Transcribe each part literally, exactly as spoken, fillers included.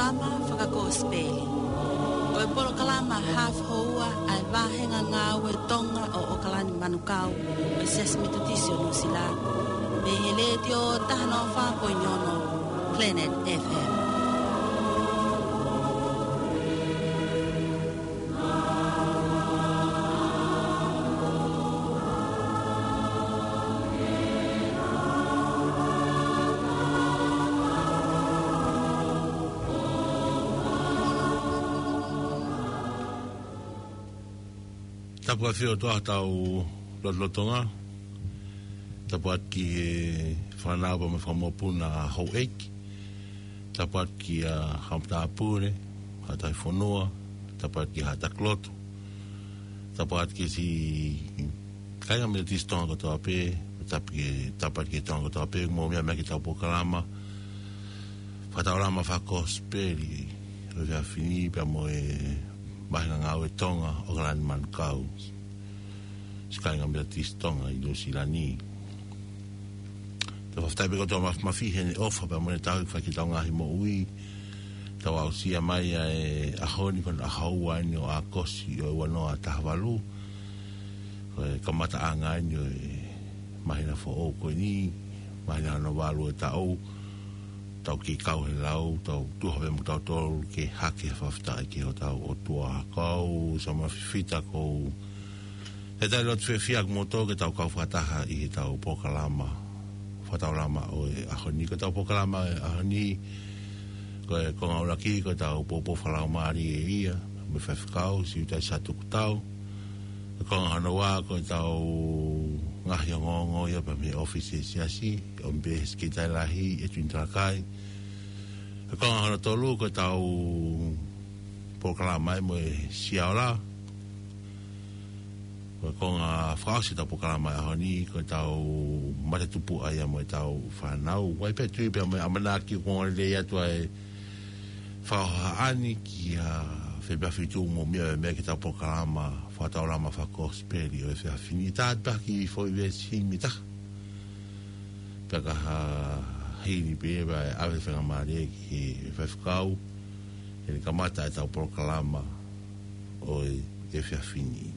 kalama whakakospeli. O e polo kalama half hoa ai wahenga ngā ue tonga o o kalani manukau o i Sesame Tutisi o Nusila. Me hele te o tahano whapoinyono Planet F M. Tapua whio toa tau lotlotonga. Tapua ki e whanau pa me whamopuna hau eiki. Tapua ki a hamta apure, hatai whanua. Tapua ki hata kloto. Tapua ki si kainga me tis tonga kotoa pe. Tapua ki tonga kotoa pe. Mo mea mea ki tau pokalama. Whataurama whakosperi. O vea fini pa mo e... mahinga ngā ue tonga o kalani manukau. Sikainga mea tis tonga i Nusila-ni. Te whaftai peko toa mawhihe ne ofa pa mone tau i whakitau ngahi mo ui. Tau au sia mai a e ahoni kon ahaua ni o a kosi o e wanoa tahawalu. Koe kamata a ngā ni o e mahina fo o koe ni. Mahina no walu e tau. Tau ki kau he lau, tau tuhawe mo tau tolu ke hake whaftai ki o tau o tua kau, sa mawhifita kou. He tai lot whiawhiak mo tō ke tau kau whataha i he tau pokalama, whatau lama o e ahoni. Ko tau pokalama e ahoni, ko e konga uraki, ko tau popo whalau maari e ia, me whawhikau, si utai satuku tau. Ko konga hanoa, ko tau ngahi o ngongo ia pa me office siasi, o mbe skitai lahi e tuintarakai. Ko konga hana tolu, ko tau pokalama e mo e siaola. Ko konga whakasi tau pokalama e ahoni, ko tau matetupu ai mo e tau whanau. Wai pe tui pe mo e amanaki o konga le atu ai whaoha ani ki a whebawhitu mo mea mea ki tau pokalama whatau lama whakosperi o e whiawhini. Tāt paki i fwoi wesi himi ta. Paka ha hini pewa e awe whenga maare ki whawhikau. E ni kamata e tau pokalama o e whiawhini.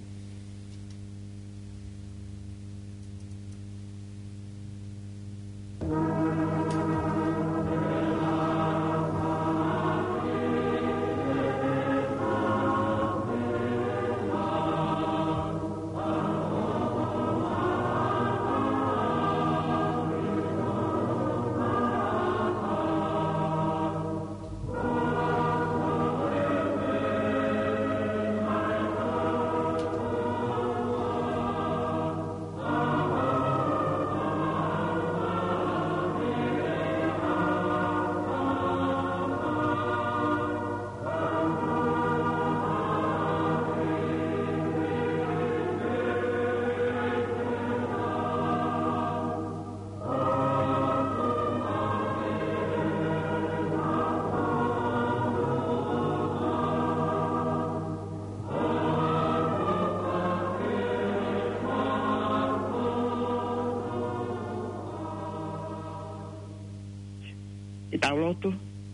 Taulotu.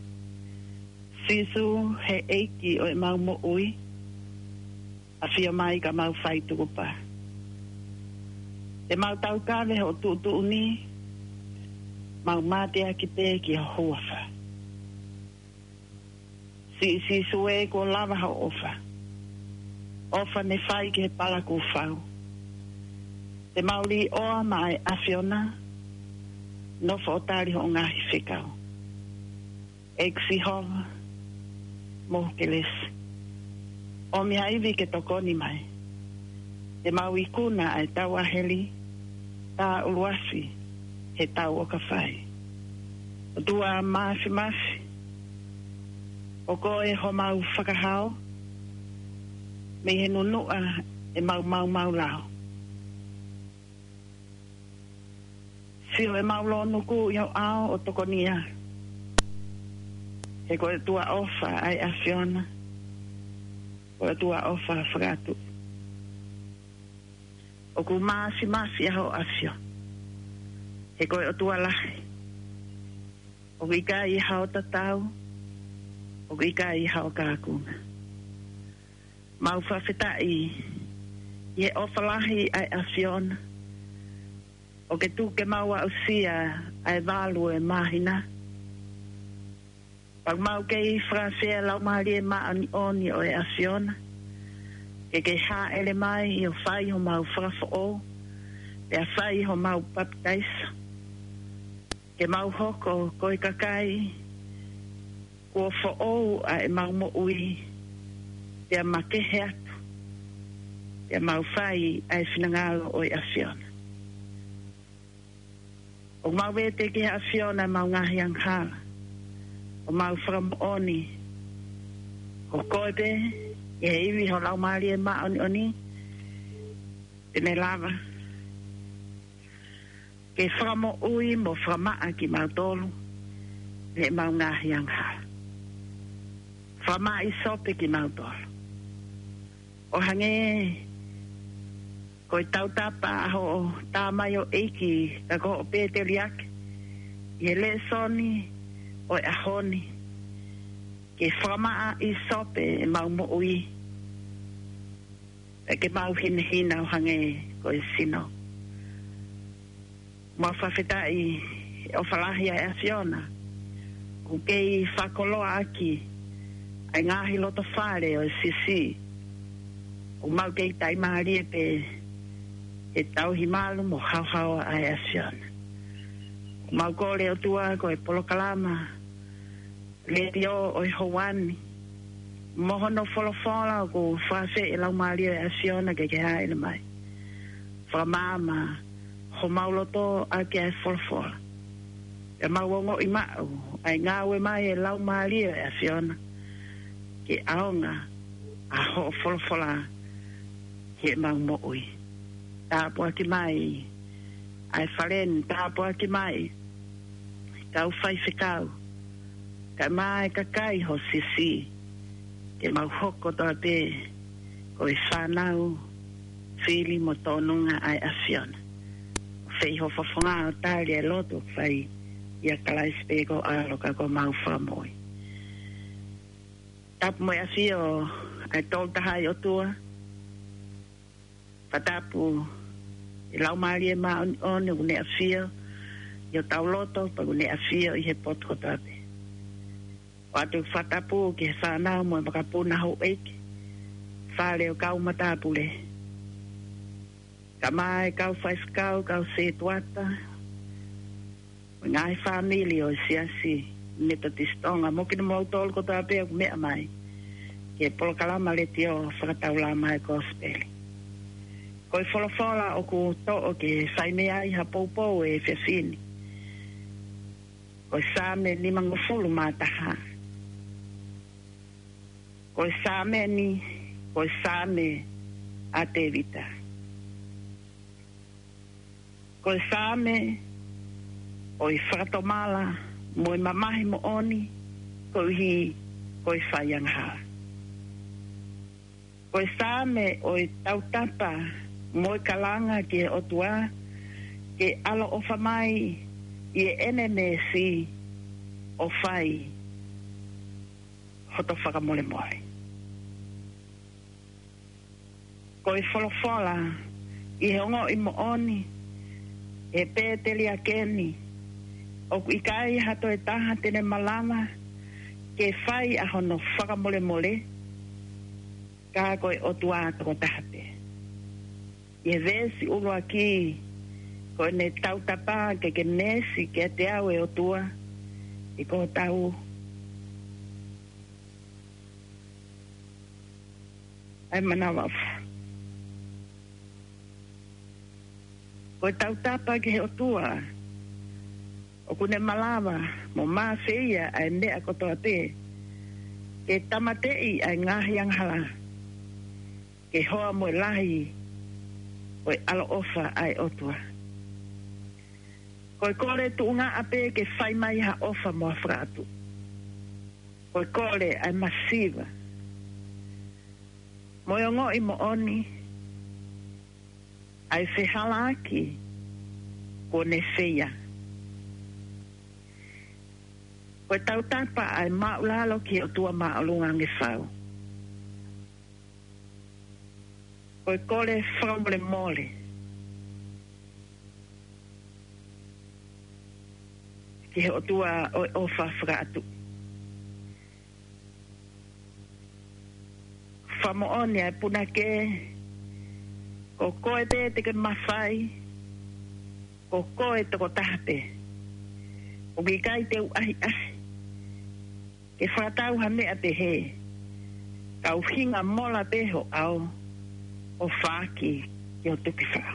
Sisu he eiki o e mau mo ui. A fia mai ka mau whai tuku pa. Te mau tau kawe ho tu tu uni. Mau mātea ki te ki ho huafa. Si sisu e ko lava ho ofa. Ofa ne whai ki he pala ku whau. Te mauri oa mai a fiona. No whaotari ho ngahi whikau. Eksi hova, mokeles. O mi haivi ke tokoni mai. Te mau ikuna ai tau aheli, tā uluasi, he tau o ka whai. O tua maafi maafi. O ko e ho mau whakahao, me he nunua e mau mau mau lao. Sio e mau lo nuku iau ao o tokonia. E koe tua ofa ai a Fiona. Koe tua ofa whakatu. O ku maasi maasi aho a Fiona. E koe o tua lahi. O ku ika i hao tatau. o ika i hao kākunga. Mau whawhetai i o whalahi ai awhiona. O ke tū ke maua o sia ai walu e mahina. Pag mau ke i whawhea lau mahari e maani oni o e awhiona. Ke ke ha ele mai i o whai ho mau whawha o. Pe a whai ho mau baptaisa. Ke mau hoko koi kakai. Kua whao a e mau mo ui. Pe a makehe atu. Pe a mau whai a e whinangalo o e awhiona. O mau vete ki a whiona mau ngahi ang hala. O mau whakamooni. Ko koebe, e iwi ho lau maari e maoni oni. Tene lava. Ke whakamo ui mo whakamaa ki mau tolu. Le mau ngahi ang hala. Whamaa i sope ki mau tolu. O hange... Ko i tau tapa aho tā mai o eiki, ka ko o pēte riake. I le soni o e ahoni. Ke whamaa i sope e mau mo ui. E ke mau hina hina o hange ko i sino. Mua whawhetai o whalahi a e awhiona. Ko kei whakoloa aki. Ai ngahi loto whare o e sisi. O mau kei tai maari e pe... e tau himalu mo hau hau a e awhiona. Mau kore o tua ko e polokalama, le tio o i houani, moho no wholofola o ko whawhe e lau maari e awhiona ke ke hae na mai. Whamama, ho mauloto a ke e wholofola. E mauongo i mau, ai ngawe mai e lau maari e awhiona, ke aonga a ho wholofola ke mau mo ui. Tāpua ki mai, ai wharen, tāpua ki mai, kau whai whikau, ka mai kakai ho sisi, ke mau hoko toa te, ko i whanau, whili mo tōnunga ai awhiona. Whei ho whawhonga o tāri e loto, whai ia kalai spego alo ka ko mau whamoi. Tāpu mo i awhio, ai tōtahai o tua, Patapu i lau maari e maa on o ne a fia i o tau loto pa ne a fia i he poto tape. O atu whatapu ki he whanau mo e makapuna hau eike. Whare o kau matapu le. Ka mai kau whaiskau, kau se tuata. O ngai whamili o siasi neta tistonga. Moki na mau tolu ko tape o mea mai. Ke polokalama le tio whakatau la mai kospeli. Ko i wholofola o ku to'o ke whaimea i ha poupou e whiawhini. Ko i sāme ni mangufulu mātaha. Ko i sāme ni, ko i sāme a te vita. Ko i sāme o i whakatomala mo i mamahi mo oni, ko i hi, ko i whaiangha. Ko i sāme o i tautapa mo i kalanga ke o tua, ke alo o whamai i e ene me si o whai hoto whakamole mole. Ko i wholofola i he ongo i mo oni, e pēteli a keni, o i kai hato e taha tene malama, ke whai a hono whakamole mole, ka koe o tua toko tahate. I vesi ulo aki, ko ne tau tapa ke ke nesi ke te au e o tua, i ko tau. Ai manawa. Ko tau tapa ke o tua, o kune malawa, mo maa seia ai nea kotoa te, ke tamatei ai ngahi ang hala, ke hoa mo lahi, o alo ofa ai otua. Ko kore tu unga ape ke whai mai ha ofa mo fratu. Ko kore ai masiva. Mo yongo i mo oni, ai whihala aki ko ne whia. Koe tau tapa ai maulalo ki o tua maulunga nge whau. Koe kole whaumole mole. Ki o tua o, o whawhakatu. Whamooni ai puna ke, ko koe te te ke mawhai, ko koe te ko tahape. O ki kai te u ahi ahi. Ke whakatau ha mea te he. Kau hinga mola peho au o whaki ki o tuki wha.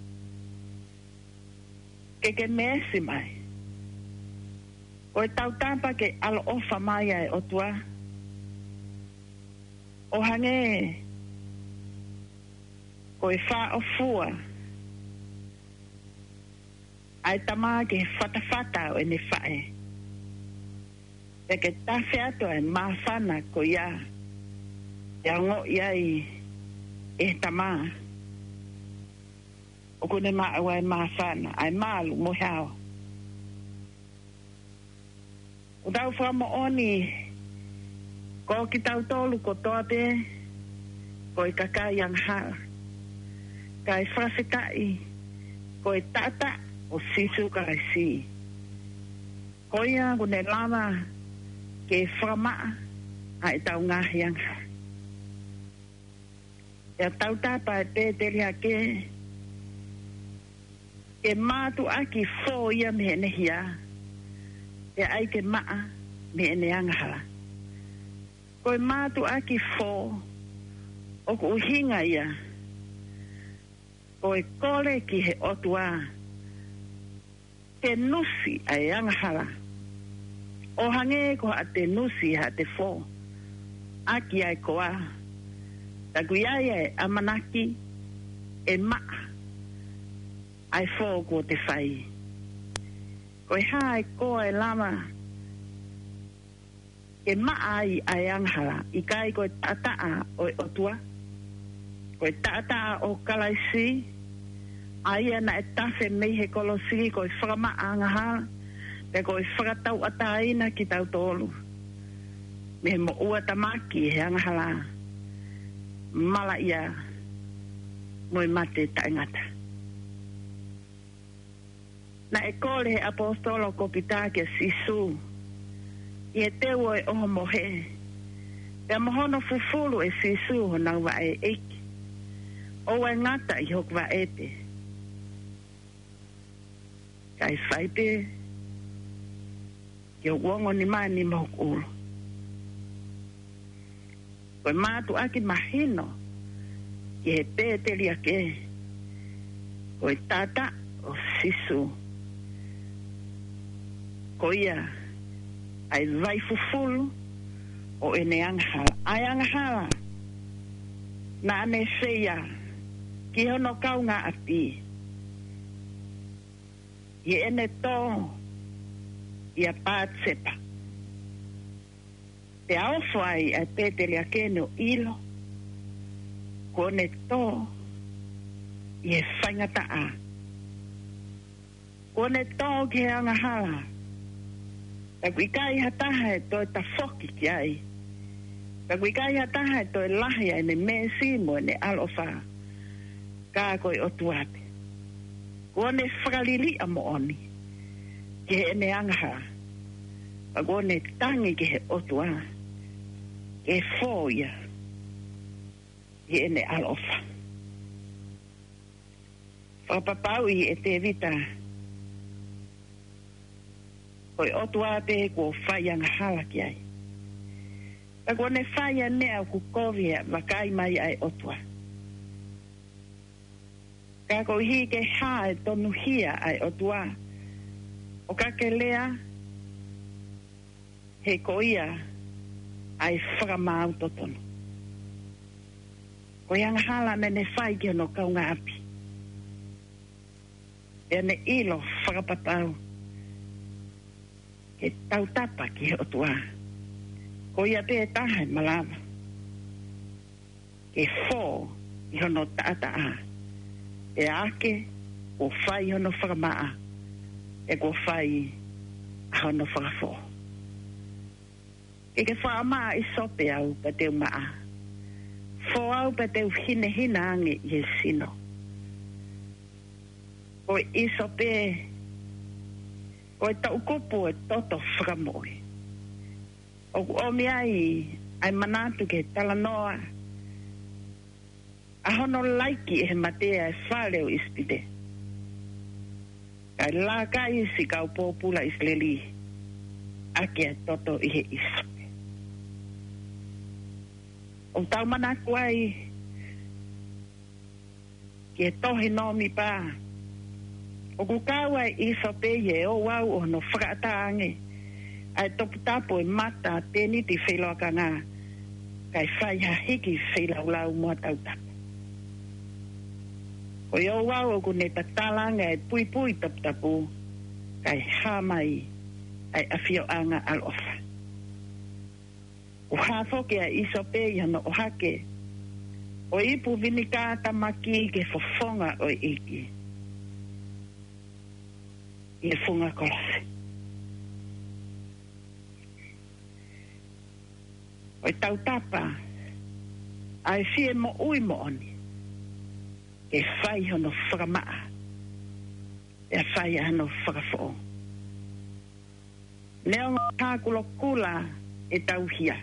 Ke ke mesi mai. O e tau tampa ke alo ofa mai ai o tua. O hange ko e wha o fua. Ai tama ke whatawhata o e ne whae. E ke tawhi ato e mawhana ko ia. Ia ngo iai e tama. O kune maa wa e mawhana. Ai malu mo hao. O tau whamo oni. Ko ki tau tolu ko toa te. Ko e kakai ang haa. Ka e whawhitai. Ko e tata o sisu ka e si. Ko ia kune lama. Ke whamaa a e tau ngahi ang haa. Ia tau tapa e pēteri a ke. Ke mātu aki fō ia me ene hia. Ia ai ke maa me ene anghala. Ko e mātu aki fō. O ko uhinga ia. Ko e kore ki he otua. Ke nusi a e anghala. O hange ko a te nusi ha te fō. Aki ai koa. Taku iaia e amanaki e maa. Ai fō ko te whai. Ko e hae koa e lama. Ke maa ai ai anghara. I kai ko e tataa o e otua. Ko e tataa o kalaisi. Ai ana e tafe mei he kolosi. Ko e whakamaa angahara. Te ko e whakatau ataina ki tau tolu. Me mo ua tamaki he angahara. Mala ia. Moi mate taingata. Na e kore he apostolo ko pita ke sisu. I e te ua e oho mohe. Te mohono fufulu e sisu ho nau wa e eiki. O e ngata i hok wa ete. Kai whaipe. Ki o uongo ni mai ni mohok ulu. Koe mātu aki mahino. Ki he pēteri ake. Koe tata o sisu. Ko ia. Ai vai fufulu. O ene anghala. Ai anghala. Na ane seia. Ki hono kaunga api. I ene tō. Ia pātsepa. Te aofo ai ai pēteri ake no ilo. Kone tō. I e whaingata a. Kone tō ki he angahala. Taku i kai hataha e toi ta foki ki ai. Taku i kai hataha e toi lahi ai ne me simo ne alofa. Ka koi o tuate. Kone whakalili a mo oni. Ki he ene angaha. Kone tangi ki he otua. Ke fōia. Ki ene alofa. Whapapau i e te vita. Koi otua te ko whai angahala ki ai. Ta kone whai anea ku kovia wakai mai ai otua. Ka ko hi ke hae tonu hia ai otua. O ka ke lea, he ko ia ai whakamau totono. Ko ianga hala me ne whai ki no kaunga api. E ne ilo whakapatau. Ke tautapa ki he otua. Ko ia te e tahai malama. Ke fō i hono taataa. E ake o whai hono whakamaa. E ko whai hono whakafō. ke ke wha maa i sope au pa teu maa. Fo au pa teu hine hina ange i e sino. O i sope o e tau kupu e toto whakamoi. O o mi ai ai manatu ke tala noa. A hono laiki e matea e whale o ispide. Kai la kai si kau pōpula isleli. Ake e toto i he isope. O tau manaku ai ke tohi no mi pa. O kukawa i isope ye o wau o no whakaataange. Ai topu tapo e mata tēni ti wheloa ka ngā. Kai whai ha hiki whelau lau mua tau tapo. O i o wau o kune tatalanga e pui pui tapu tapu. Kai hamai ai awhio anga alofa. O hafoke a isope i hano o hake. O ipu vinika tamaki ke fofonga o iki. I e funga kolose. O i tautapa, ai fie mo ui mo oni. Ke whai hono whakamaa. E whai hano whakafo. Neongo tākulo kula e tauhia.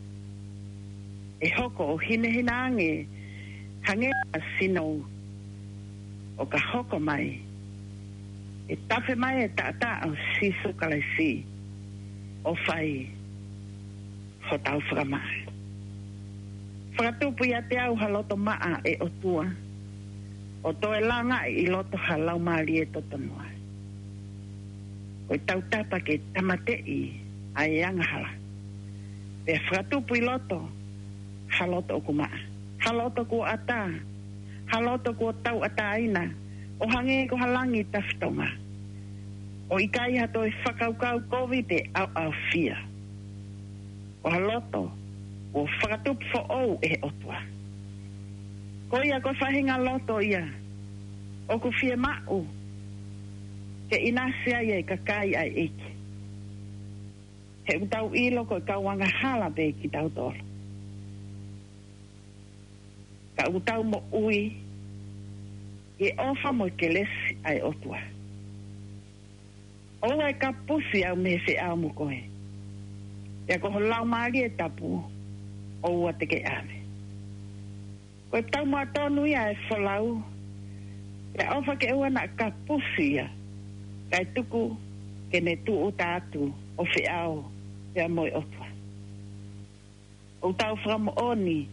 E hoko o hine hina ange hangea sino o ka hoko mai. E tafe mai e tata au sisu kalaisi o whai ho tau whakamaa. Whakatupu ia te au haloto maa e o tua. O toe langa i loto halau maari e totonua. O tau tapa ke tamatei a e angahala. Pe whakatupu i loto, haloto o kumaa. Haloto ko ata, haloto ko tau ata aina, o hange ko halangi taftonga. O ikai hato e whakaukau COVID e au au fia. O haloto, o whakatupu fo ou e otua. Ko ia ko whahinga loto ia, o ku fie mau, ke inasia ia i kakai ai eki. He utau ilo ko i kauanga hala be ki tau toro. Ka utau mo ui, i ofa mo ke lesi ai otua. Owa e ka pusi au me se au mo koe. Ia ko lau maari e tapu, oua te ke ame. Ko e tau mua tonu ia e whalau, ia ofa ke ua na ka pusi ia, kai tuku ke ne tu o tātu o whi au, ia moi otua. O tau whamo oni,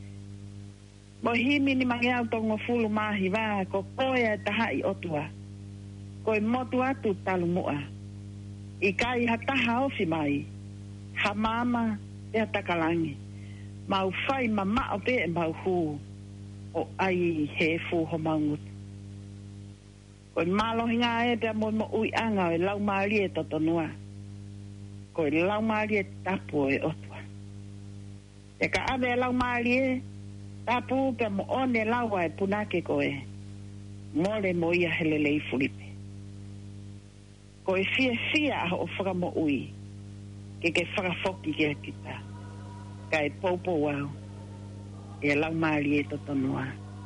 mo himi ni mangi au tongo fulu mahi wā, ko koe e tahai otua, ko e motu atu talu mua, i kai hataha ofi mai, ha mama e hatakalangi, mau whai mama o pe e mau huu, o ai he fu ho mangut. Ko i malohi ngā e pia mo mo ui anga o i lau maari e totonua. Ko i lau maari e tapu e otua. E ka ave e lau maari e tapu pia mo one laua e punake ko e. Mole mo ia helele i fulipe. Ko i fia fia o whaka mo ui. Ke ke whakafoki ke kita. Ka e poupo wau. E lau maari e totonua.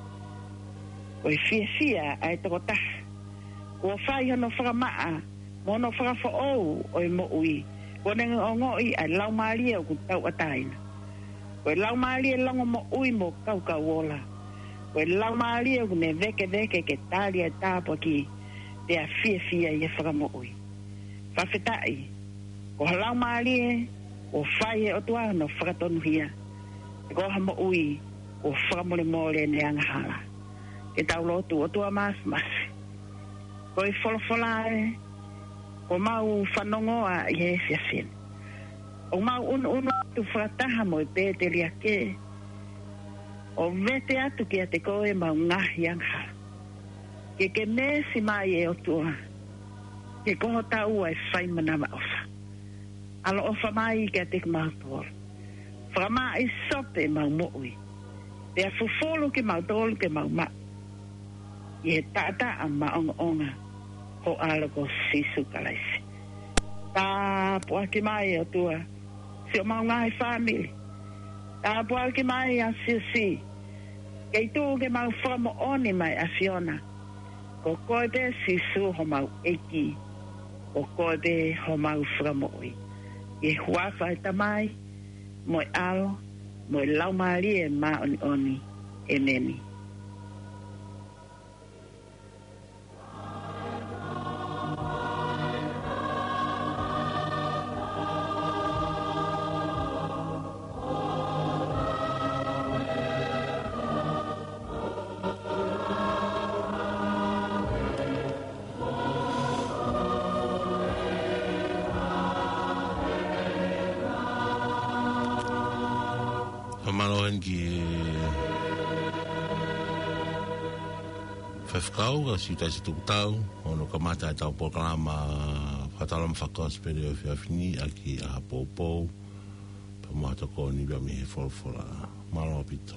O e fia fia ai toko taha. Ko whai hono whakamaa, mono whakafo ou o e mo ui. Ko nenga o ngoi ai lau maari e o ku tau ataina. Ko e lau maari e longo mo ui mo kau kau ola. Ko e lau maari e ku ne veke veke ke tali e tāpo ki te a fia fia i e whakamo ui. Whawhetai, ko lau maari e o whai e o tua no whakatonu hia. Ko hamo ui o whakamole mole ne angahala. Ke tau lotu o tua mas mas. Ko i wholofola e, ko mau whanongoa i e fiafin. O mau unu unu atu whakataha mo i pēte lia ke. O vete atu ki a te koe mau ngahi angha. Ke ke mesi mai e o tua. Ke koho tau ai whaimana ofa. Alo ofa mai ki a te mau tōru. Whakama i sope mau moui. Te a fufolo ke mau tōru ke mau ma. I he tata a maonga onga. Ho ala ko sisu kalaisi. Tā pua ki mai o tua. si o mau ngai family. A bua ke mai a si si. Kei tu ke mau whamo oni mai a Fiona. Ko koe be si su ho mau eki. Ko koe be ho mau whamo oi. E huafa e tamai, moi alo, moi lau maari e ma oni oni e neni. Pamalohen ki whewhkau ka si taisi tukutau ono ka mata e tau pokalama whatalam whakos pere o whiawhini a ki a hapopou pamuata ko ni bia mi he wholwhola malo pito.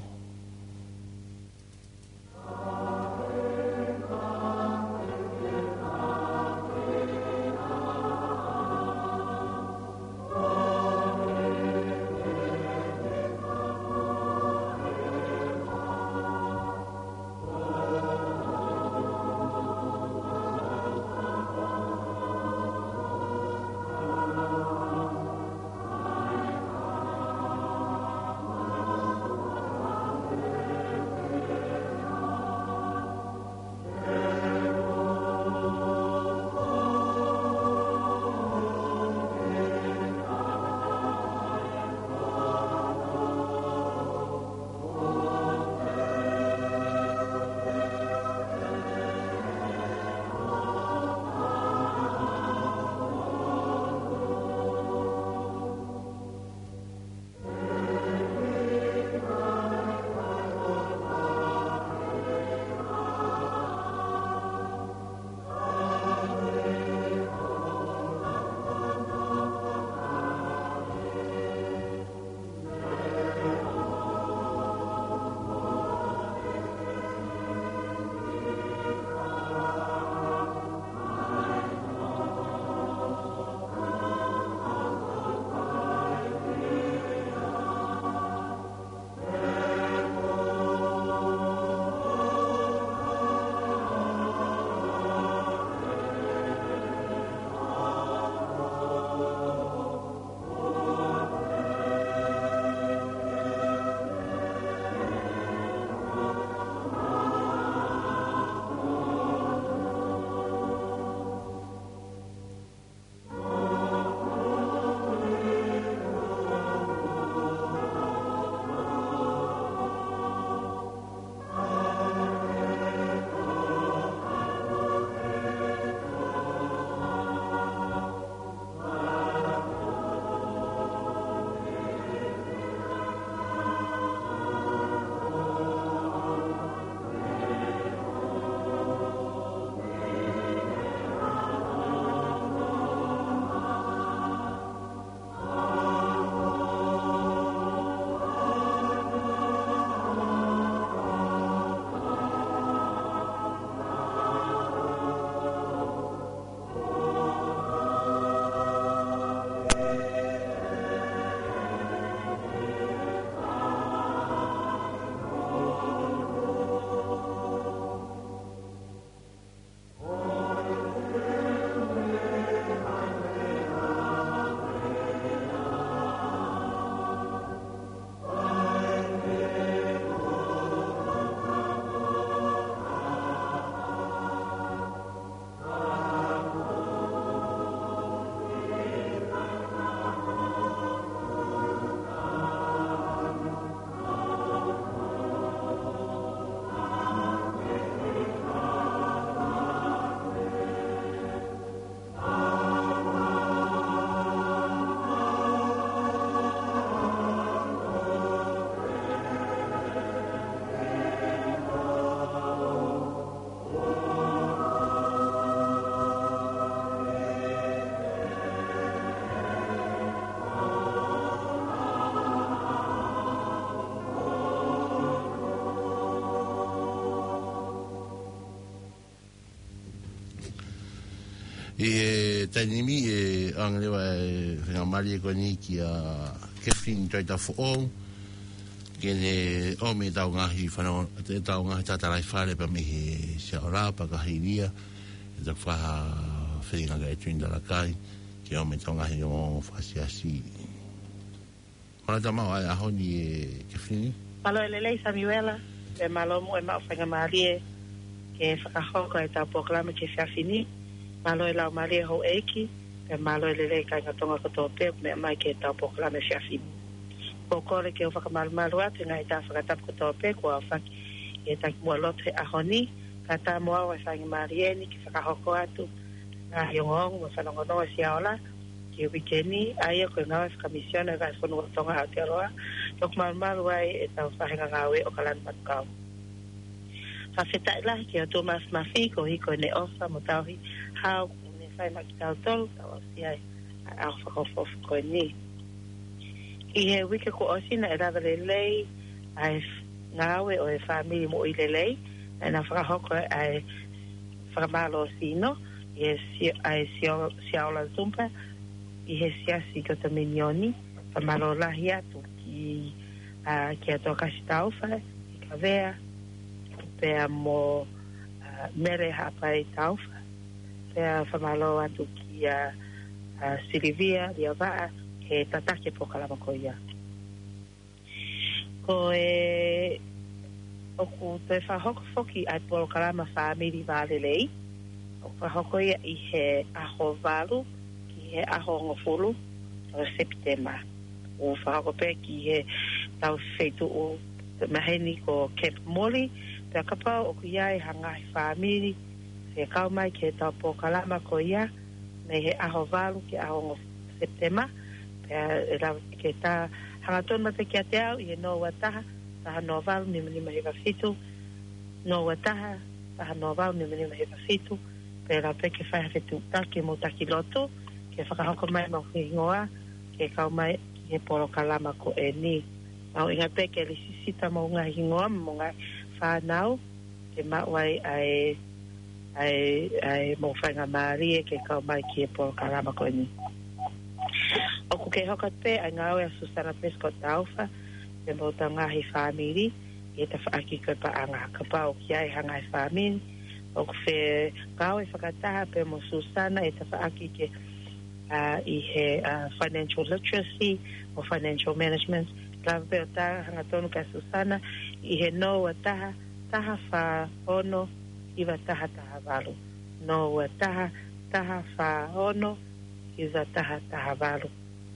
e tani mi e anglewa e nga mali ko ni ki a kefin try ta fo ke ne o me tau ngahi whanau te tau ngahi tatarai whare pa me he sia ora pa ka hiria e ta whaha whenga ga e tuinda la kai ke o me tau ngahi o whasi asi Mana ta mau ai aho ni e kefini Malo e lelei Samuela e malo mo e mau whenga marie ke whakahoko e tau poklama ke whiawhini malo e lau marie ho eiki e malo e lelei kai ngatonga koto pe me mai ke tau poklama whiawhini ko kore ke o whakamalumalu atu ngai tā whakatapu koto pe kua whaki e taki mua lote ahoni ka tā mua o e whangi marieni ki whakahoko atu ngā hiongongu mo whanongonoa si aola ki wikeni aia koe ngawe whakamisiona e kai whanua tonga Aotearoa tok malumalu ai e tau whahenga ngawe o kalani matukau whawheta ilahi ki o Thomas Mafi ko hiko ne ofa mo tauhi hao ne whai maki tau tolu tau au si ai au whakafofu koe ni I he wike ko osina e rawa lelei ai ngawe o e whamiri mo i lelei e na whakahoko ai whakamalo sino i he ai siaola zumpa i he siasi kata minioni whamalo lahi atu ki ki ato kasi tauwha i ka vea pea mo mere hapa i tauwha pea whamalo atu ki Silivia lia waa he tatake po kalama ko ia. Ko e oku te whahoko foki ai po kalama whamiri wālelei. O whahoko ia i he aho walu ki he aho ngofulu o September. O whahoko pe ki he tau whetu o maheni ko Camp Moli. Pea kapau oku ia e hangai whamiri he kau mai ki he tau po kalama ko ia me he aho walu ki aho ngofulu September. e la ke ta hangaton mate ki ate au i no wataha taha no valu ni mani mahi wafitu no wataha taha no valu ni mani mahi wafitu pe la pe ke whai hawhetu take mo taki loto ke whakahoko mai mau whingoa ke kau mai ki he poro kalama ko e ni au inga pe ke li sisita mau ngā hingoa mo ngā whanau ke mauai ai ai ai mo whainga maari ke kau mai ki he poro kalama ko e ni Oku ke hokat pe ai ngau e Susana Prescott Taufa e mo ta ngahi whamiri e ta whaaki koe pa anga ka pa o ki ai hangai whamiri oku fe ngau e whakataha pe mo Susana e ta whaaki ke uh, i he uh, financial literacy o financial management lava pe o ta hanga tonu ka Susana i he no a taha taha wha ono iwa taha taha walu no a taha taha wha ono iwa taha taha walu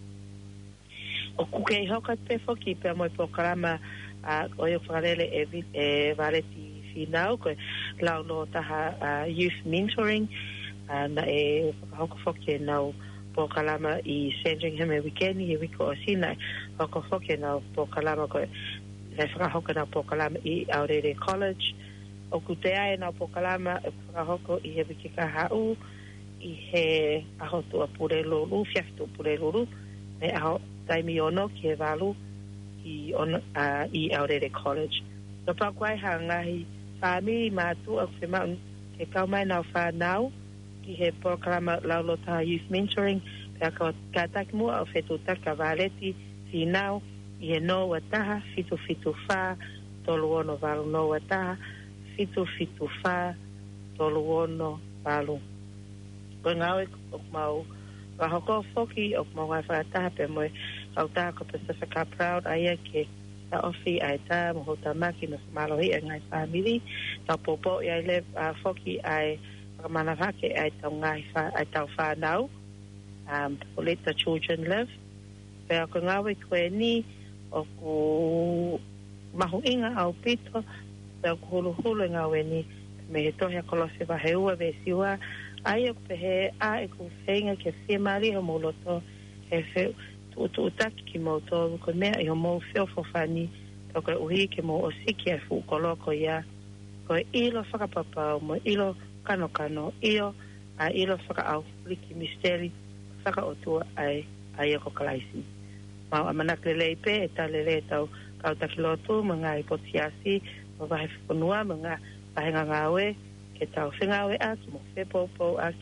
o kuke hokat pe foki pe mo po karama a o yo farele e e valeti finau ko la no taha youth mentoring na e hoko foki na po kalama i Sandringham e weekend i wiko osina hoko foki na po kalama ko le fra hoko na po kalama i Aurere College o kutea e na po kalama e fra hoko i he wikika hau i he aho tu apure lulu fiaftu apure lulu e aho taimi ono ki e walu i, on, uh, i Aurere College. So pa kwai hangahi whami mātu au whema ke kaumai nau whanau ki he programa laulota youth mentoring pia ka tātaki mua au whetu taka valeti whinau i he no wataha fitu fitu wha tolu ono walu no wataha fitu fitu wha tolu ono walu. Koe ngau e mau wahoko foki o mau ngai whakataha pe moe au tā ko Pacifica Proud aia ke ta ofi ai tā mo hota maki no malohi e ngai family ta popo i ai le uh, foki ai mana hake ai tau ngai fa ai tau whanau um to let the children live pe ko ngawe koe ni o ku mahu inga au pito pe ko hulu hulu ngawe ni me he tohia kolose wa heua ve siwa ai o pe he a e ku whenga ke whia mari ho moloto he wheu tu tu utaki ki mo tō ko mea i ho mo whio fofani tau koe uhi ke mo o siki ai fu koloko ia koe ilo whakapapau mo ilo kano kano io a ilo whaka au liki misteri whaka o tua ai ai ako kalaisi mau amanak lelei pe e ta lelei tau kau takilotu mga ipotiasi mo vahe whipunua mga vahenga ngawe ke tau whingawe aki mo whepopo aki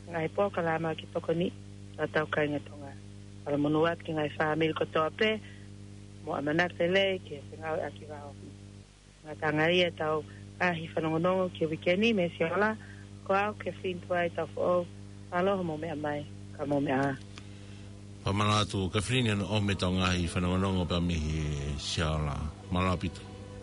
ngai po kalama ki toko ni atau kai ngatonga para monuat ki ngai family ko to ape mo amana tele ki ngau akivao ngatangai atau ahi fanongonongo ki wikeni me siola ko au ke fin tuai tau fo alo mo me mai ka mo me a pamana tu ka fin no o me tonga i fanongonongo pa mi siola malapito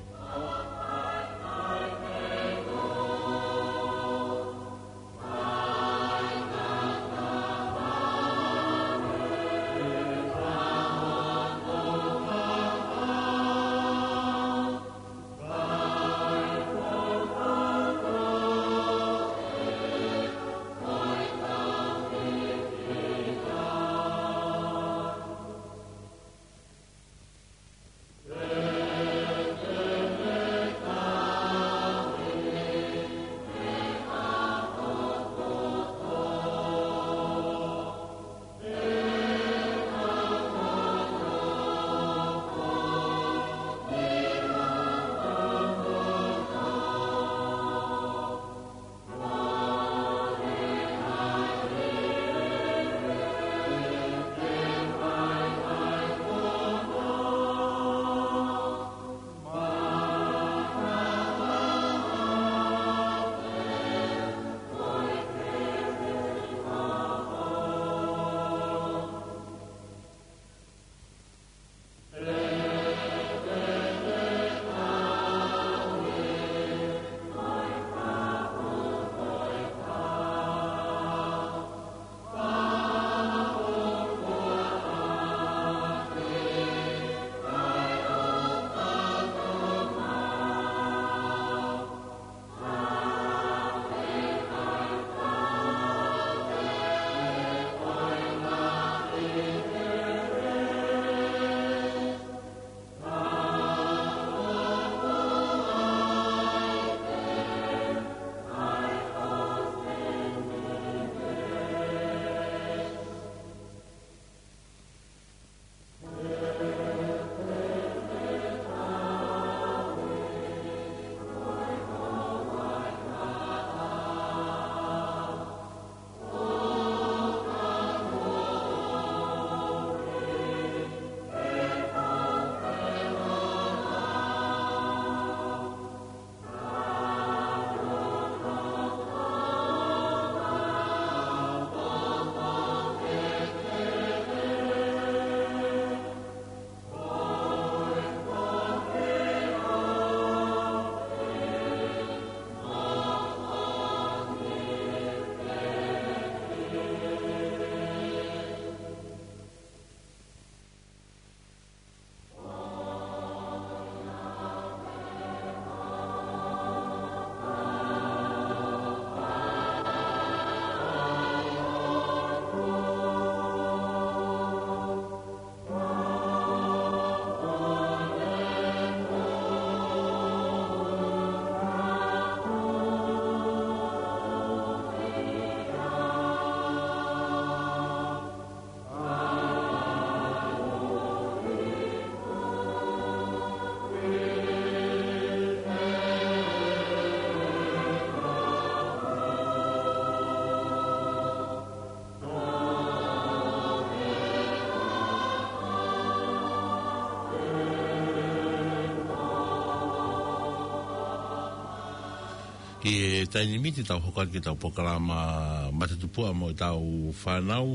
ki taini miti tau hokar ki tau pokalama matatupua mo tau whanau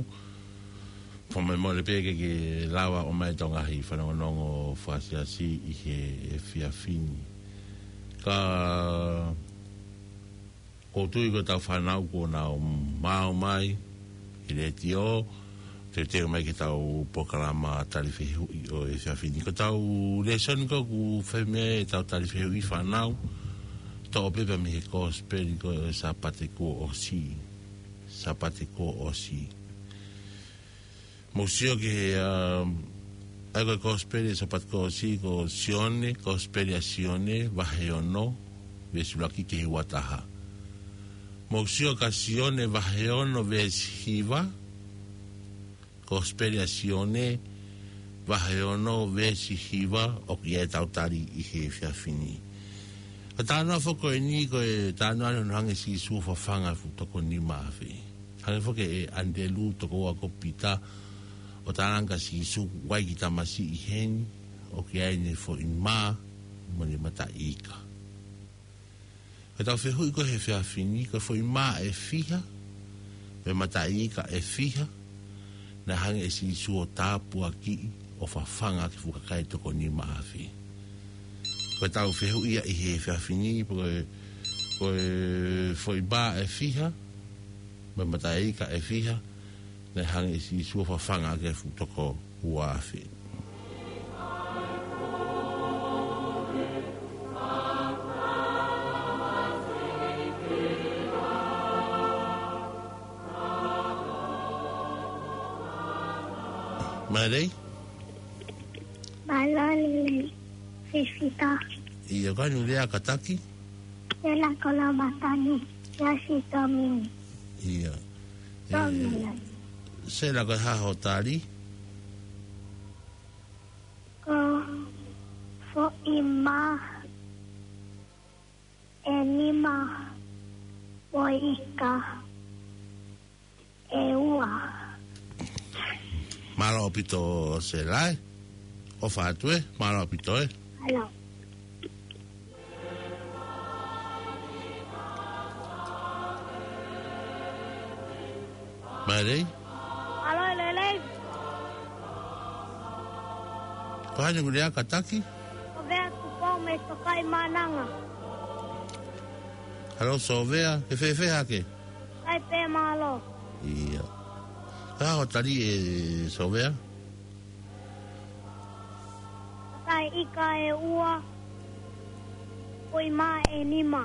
po mai mo le peke ki lawa o mai tonga hi whanongonongo whasiasi i he e whiawhini ka kotui ko tau whanau ko nao mao mai i le tio te teo mai ki tau pokalama taliwhehu i o e whiawhini ko tau le son ko ku wheme tau taliwhehu i whanau to pepe mi he kosperi ko sapate ko osi sapate ko osi musio ke algo kosperi sapate ko osi ko sione kosperi asione vaheono vesulaki ke wataha musio ka sione vaheono veshiva kosperi asione vaheono veshiva o kia tautari i he fiafini a tāna whako e ni ko e tāna anu hangi si sufa whanga toko ni mawhi. hane foke e ande lu toko a kopita o tananga si su wai ki tamasi i heni o ki aine fo in ma mo ni mata ika e tau fe hui ko he fea fini ko fo in ma e fiha me mata ika e fiha na hange e si su o tapu a ki o fafanga ki fuka kai toko ni ma afi ko tau fe hui i he fea fini po ko fo in ma e fiha me mata ika e fiha na hange si sua fafanga ke fu toko ua afi. Marei? Maloli Fifita. Ia kani ulea kataki? Ela kola matani. Yasi tomini. Ia. Tomini. Se la ka haho tari? Ko fo ima enima boika e ua. Malo pito se lai? O fatue? Malo pito e? Alo. Marei? Alo lele. Kani ulea kataki? O vea kupau me tokai mananga. Halo sovea? E fe fe hake? Kai pe malo. Ia. Haho tari e sovea? Kai ika e ua. Oi ma e nima.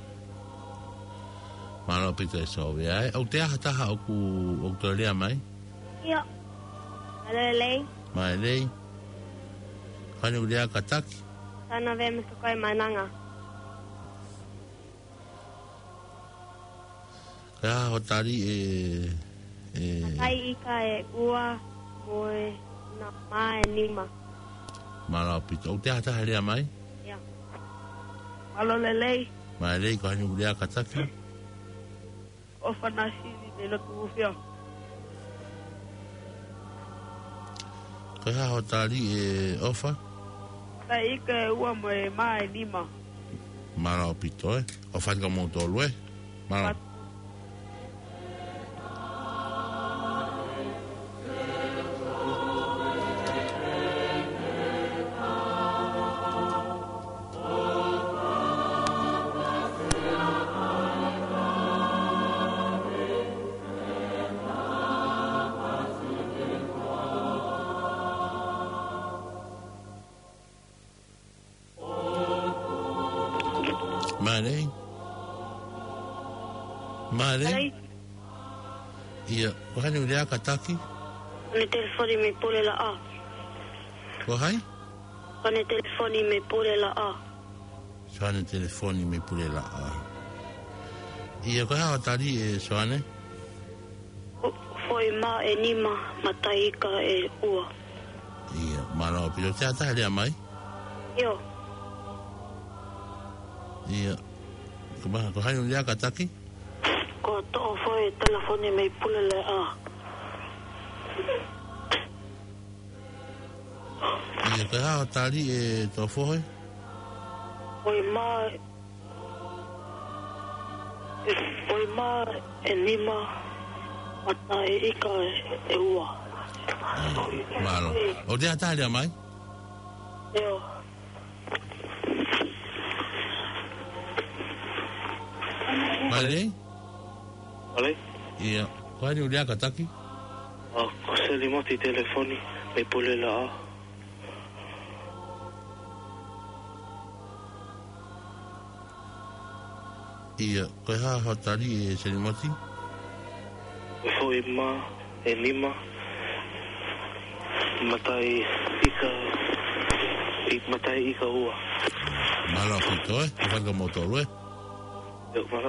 Malo pito e sovea e. Au te aha taha o ku o ku lea mai? Ia. Lele. Marei? Kani ulea kataki? Sana vea me tokai mananga. Haho tari e... e Kai ika e ua. Moe na ma e nima. Malo pito. Au te aha taha lea mai? Ia. Alo lele. Marei kani ulea kataki? O whanasiri me na kuwhia. Kai haho tari e ofa? Ta ika e ua mo e mai nima. Malo pito e. O whatika mo tolu e. Malo. Marei? Marei? Ia, kohani ulea kataki? Kone telefoni me pule la a. Kohai? Kone telefoni me pule la a. Soane telefoni me pule la a. Ia, koha o tari e soane? Foi ma e nima mataika e ua. Ia, malo pito. Te ata lea mai? Io. Ia. Kumaha, kohani ulea kataki? Ko to foi telefoni me pule la a. Ia, koha o tari e tofohoi? Foi ma Foi ma e nima mataika e ua. Malo. O te ata lea mai? Io. Marei? Vale? Ia, kohani ulea kataki? Ah, cosa li moti telefoni me pule la a. Ia, koha o tari e selimoti? Foi ma e nima matai ika i matai ika ua. Malo pito e, o whatika mo tolu e. Eu mara.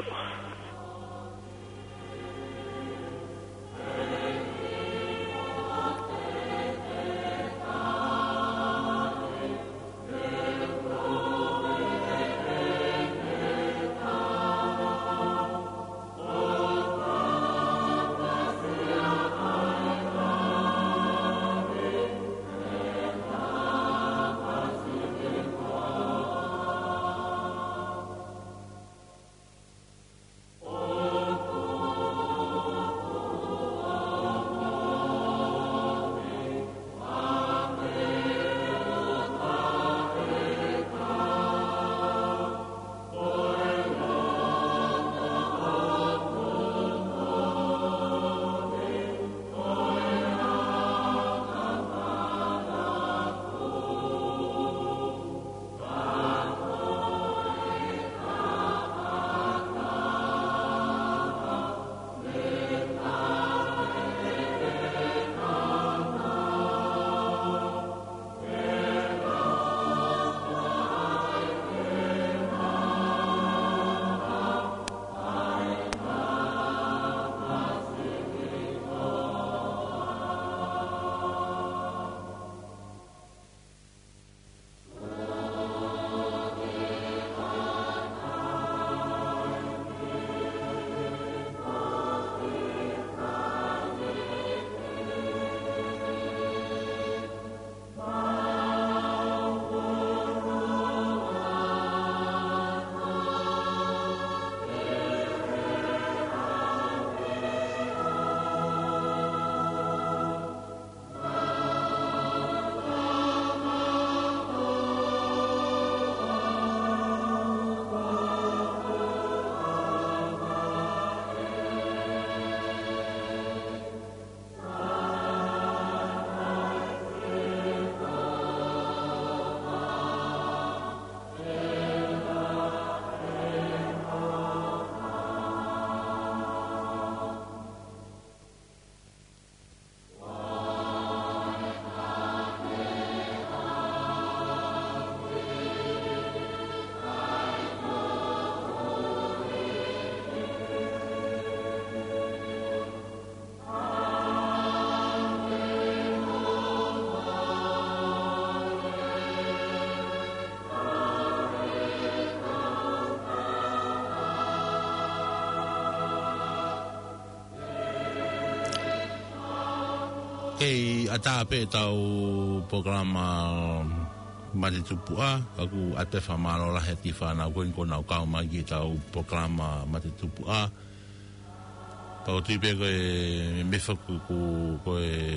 Kei ata pe tau programa mate tupua aku ate famalo la heti fana ko ko na ka ma gi tau programa mate tupua tau ti pe ko me fa ku ko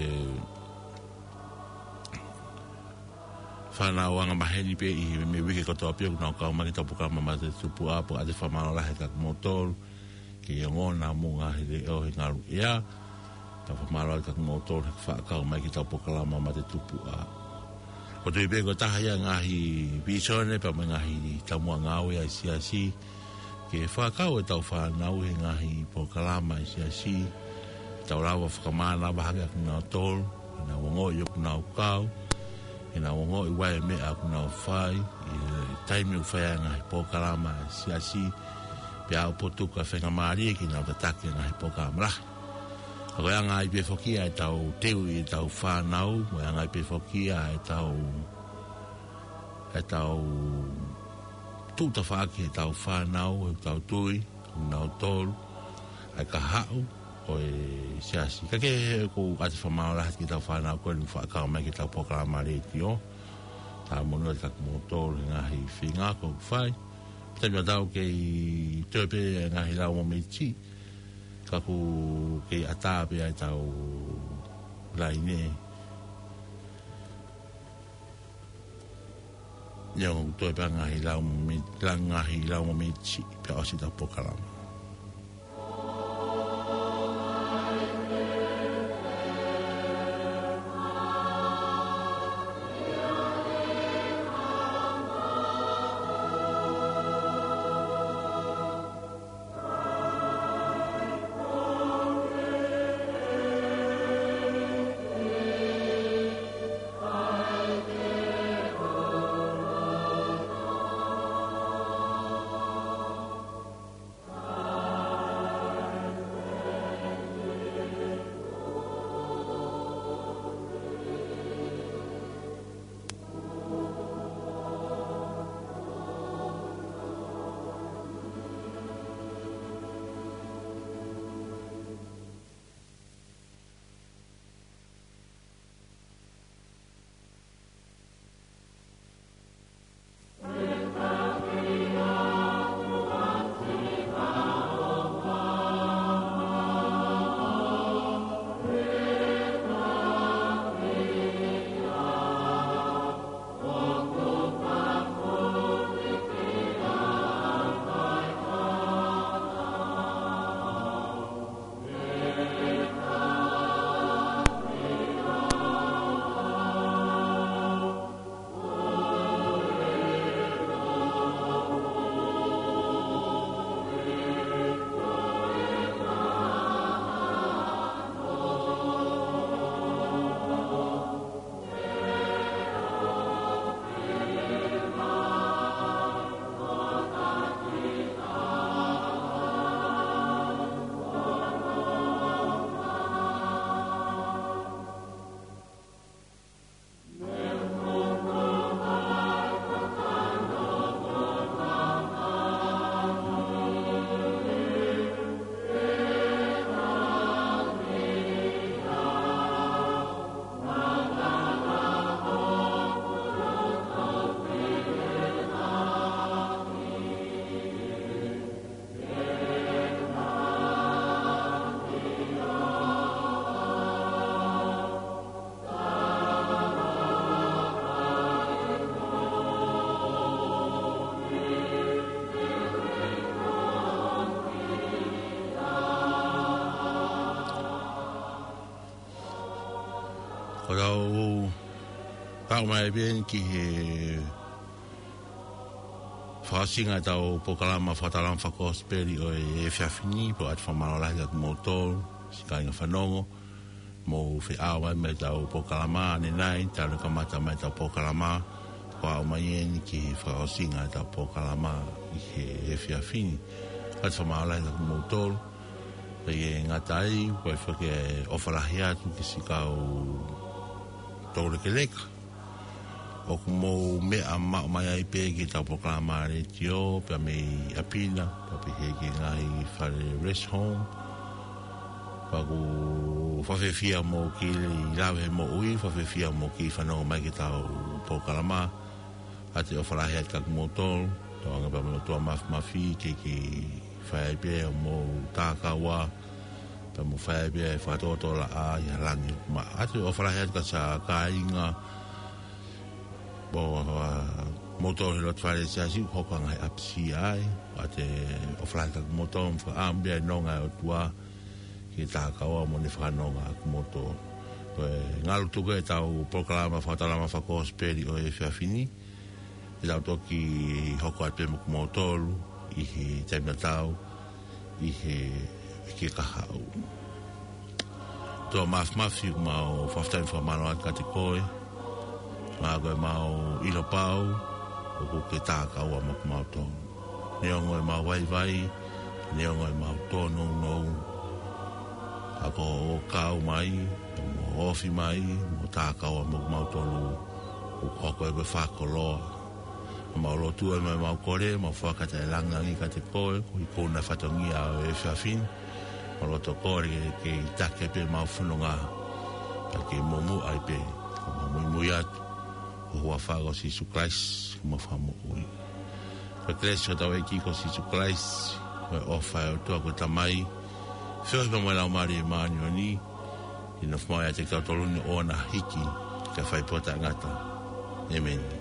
fana wanga maheli pe i me wiki ko to pe na ka ma gi tau programa mate tupua po ate famalo la heta motor ki ngona mo nga he o ngaru ya ta famalo ka motor fa ka ma gi tau programa mate tupua ko te bego tahaya ngahi visone pa ngahi tamua ngawe asi asi ke fa ka o tau fa nau ngahi po kalama asi asi tau lawa fa mana bahaga na tol na wongo yo na kau ina wongo i wai me aku na fai time u fa ngahi po kalama asi asi pia po tu ka fa ngamari ki na tatake ngahi po kalama ko yang ai pe fokia tau teu i tau fa nau mo yang ai pe fokia tau e tau tu ta fa ki tau fa nau tau tui nau tol ai ka hau o e siasi ka ke ko ati fa ma la ki tau fa nau ko ni fa ka ma ki tau programa le tio ta mo no ka mo tol nga hi finga ko fai te me dau ke te pe nga hi la mo me chi kaku ke ata pe ai tau laine yo to pe nga hi la mi nga hi la mo mi chi pe o si ta pokalama Kalau pak mai bien ki fasinga tau pokalama fatalam fakos peri o e fiafini po at famala la motor sika fanongo mo fe awa me tau pokalama ne nai tau kamata mai tau pokalama kwa mai ki fasinga tau pokalama e fiafini at famala la motor e ngatai ko fa ke ofalahia tu ki sika o tore ke leka o kumo me ama mai ai pe ki tau pokalama re tio pe me apina pa pe he ki ngai fare rest home pa ku whawhewhia mo ki lawe mo ui, whawhewhia mo ki whanau mai ki tau Pokalama, a te o whalahe at kakumotol, tau anga pa mo tua maf mafi, ke ki whaebea mo tākawa, pa mo whaebea e whatotola a i halangi. Ma ate o whalahe at ka sa kāinga, bo motor he lot whare sia si, hokanga e apsi ai, a te o whalahe kakumotol, mwha ambea nonga o tua, ki tākawa mo ne whanonga kakumotol. Ngalu tuku e tau Pokalama whatalama whakosperi o e whiawhini, e tau toki hoko at pēmu kumotolu, i he taimna tau, i he ki kahau. Toa maf mafi mau whaftain whamano at kati koe, ngā koe mau ilo pau, o ku ke tākaua mo kumotolu. Neongo e mau vai vai, neongo e mau tōnou nou, ako o kau mai, mo ofi mai, mo tākaua mo kumotolu, o koko e koe whakoloa. Ma lo tu e mau kore, ma whakata e langangi ka te koe, ko i kōna whatongia o e whiawhin, ma lo to kore ke i take pe mau whunonga, ka ke momu ai pe, ka ma mui mui atu, o hua whago si Isu Christ, ma whamo ui. Ka kresi o tau e kiko si Isu Christ, me ofa e o tua ko tamai, whio hipa mai lau mari e maani o ni, i na whmai a te kautoluni o na hiki, ka whaipota ngata. Amen.